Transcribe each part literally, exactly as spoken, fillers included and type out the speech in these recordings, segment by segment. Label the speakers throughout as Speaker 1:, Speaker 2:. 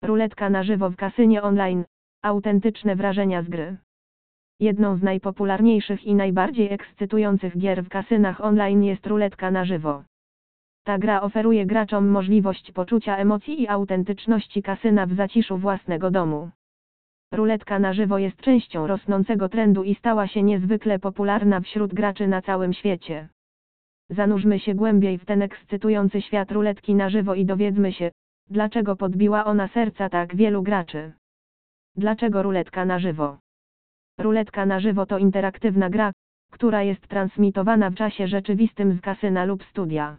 Speaker 1: Ruletka na żywo w kasynie online. Autentyczne wrażenia z gry. Jedną z najpopularniejszych i najbardziej ekscytujących gier w kasynach online jest ruletka na żywo. Ta gra oferuje graczom możliwość poczucia emocji i autentyczności kasyna w zaciszu własnego domu. Ruletka na żywo jest częścią rosnącego trendu i stała się niezwykle popularna wśród graczy na całym świecie. Zanurzmy się głębiej w ten ekscytujący świat ruletki na żywo i dowiedzmy się, dlaczego podbiła ona serca tak wielu graczy. Dlaczego ruletka na żywo? Ruletka na żywo to interaktywna gra, która jest transmitowana w czasie rzeczywistym z kasyna lub studia.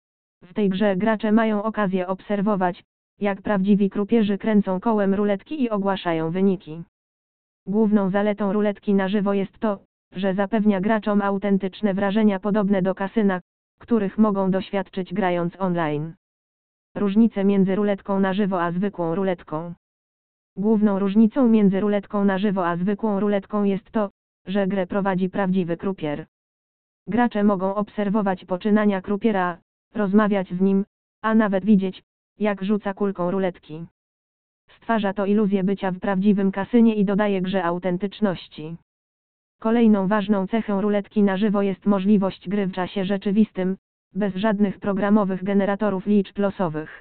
Speaker 1: W tej grze gracze mają okazję obserwować, jak prawdziwi krupierzy kręcą kołem ruletki i ogłaszają wyniki. Główną zaletą ruletki na żywo jest to, że zapewnia graczom autentyczne wrażenia podobne do kasyna, których mogą doświadczyć grając online. Różnice między ruletką na żywo a zwykłą ruletką. Główną różnicą między ruletką na żywo a zwykłą ruletką jest to, że grę prowadzi prawdziwy krupier. Gracze mogą obserwować poczynania krupiera, rozmawiać z nim, a nawet widzieć, jak rzuca kulką ruletki. Stwarza to iluzję bycia w prawdziwym kasynie i dodaje grze autentyczności. Kolejną ważną cechą ruletki na żywo jest możliwość gry w czasie rzeczywistym, bez żadnych programowych generatorów liczb losowych.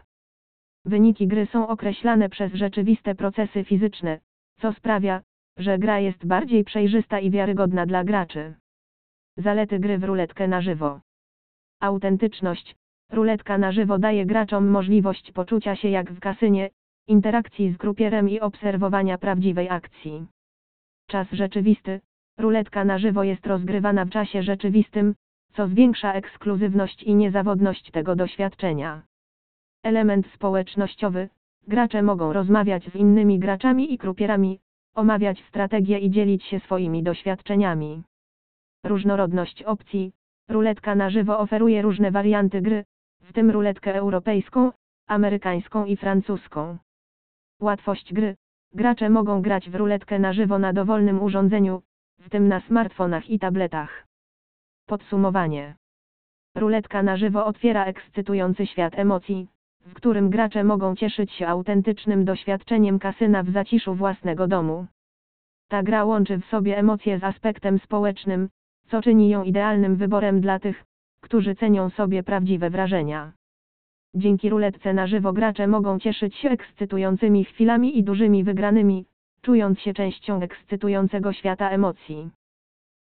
Speaker 1: Wyniki gry są określane przez rzeczywiste procesy fizyczne, co sprawia, że gra jest bardziej przejrzysta i wiarygodna dla graczy. Zalety gry w ruletkę na żywo. Autentyczność. Ruletka na żywo daje graczom możliwość poczucia się jak w kasynie, interakcji z krupierem i obserwowania prawdziwej akcji. Czas rzeczywisty. Ruletka na żywo jest rozgrywana w czasie rzeczywistym, co zwiększa ekskluzywność i niezawodność tego doświadczenia. Element społecznościowy. Gracze mogą rozmawiać z innymi graczami i krupierami, omawiać strategie i dzielić się swoimi doświadczeniami. Różnorodność opcji. Ruletka na żywo oferuje różne warianty gry, w tym ruletkę europejską, amerykańską i francuską. Łatwość gry. Gracze mogą grać w ruletkę na żywo na dowolnym urządzeniu, w tym na smartfonach i tabletach. Podsumowanie. Ruletka na żywo otwiera ekscytujący świat emocji, w którym gracze mogą cieszyć się autentycznym doświadczeniem kasyna w zaciszu własnego domu. Ta gra łączy w sobie emocje z aspektem społecznym, co czyni ją idealnym wyborem dla tych, którzy cenią sobie prawdziwe wrażenia. Dzięki ruletce na żywo gracze mogą cieszyć się ekscytującymi chwilami i dużymi wygranymi, czując się częścią ekscytującego świata emocji.